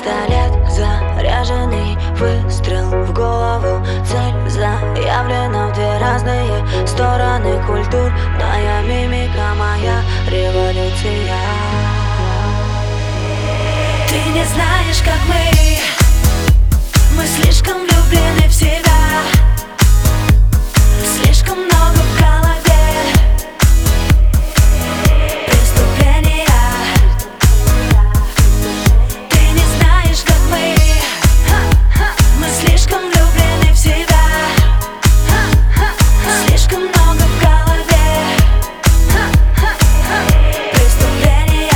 Пистолет заряженный, выстрел в голову. Цель заявлена в две разные стороны. Культурная мимика, моя революция. Ты не знаешь, как мы слишком влюблены в себя. Слишком много в голове преступления. Ты не знаешь, как мы слишком влюблены в себя. Слишком много в голове преступления.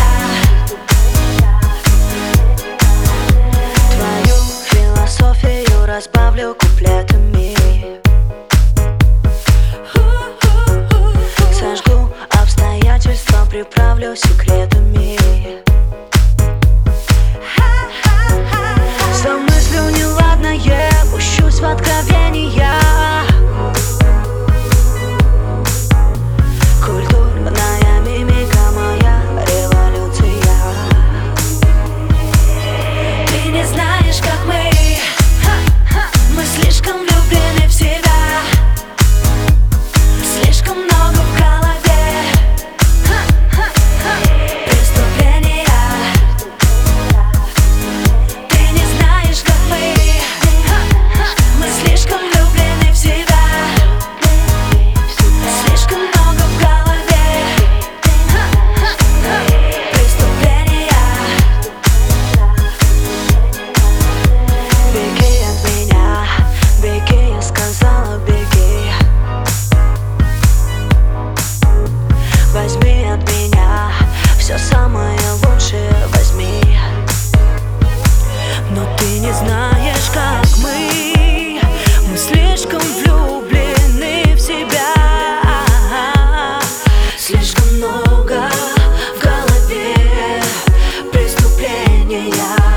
Твою философию разбавлю куплетами. Сожгу обстоятельства, приправлю секретами. Замыслю неладное, пущусь в откровения. Культурная мимика, моя революция. Ты не знаешь, как мы слишком влюблены в себя. Слишком много в голове преступления. Ты не знаешь, как мы слишком влюблены в себя. Слишком много в голове преступления. Беги от меня, беги, я сказала, беги. Возьми от меня все самое лучшее, возьми. Но ты не знаешь, как мы слишком влюблены в себя. Слишком много в голове преступления.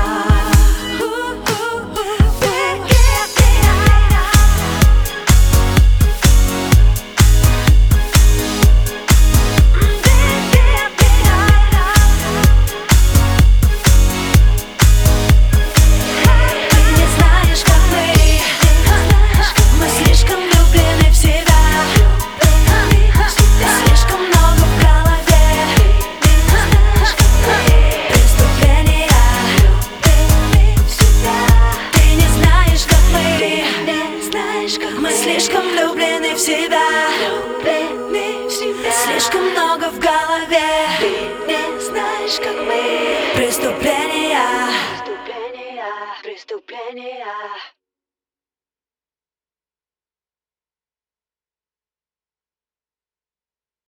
Мы слишком влюблены в себя. Слишком много в голове